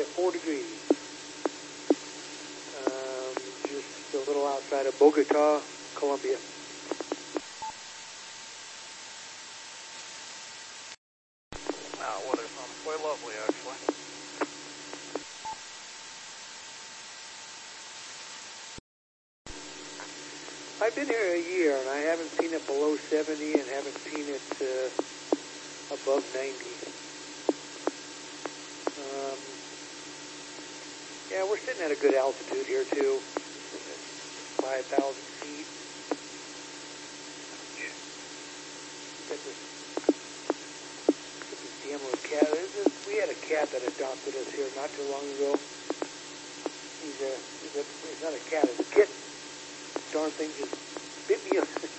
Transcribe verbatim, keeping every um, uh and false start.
at four degrees. Um, just a little outside of Bogota, Colombia. Wow, weather sounds quite lovely, actually. I've been here a year, and I haven't seen it below seventy and haven't seen it uh, above ninety. Um, yeah, we're sitting at a good altitude here, too. five thousand feet. Got this, got this damn little cat. This is, we had a cat that adopted us here not too long ago. He's a, he's a, he's not a cat, it's a kitten. Darn thing just bit me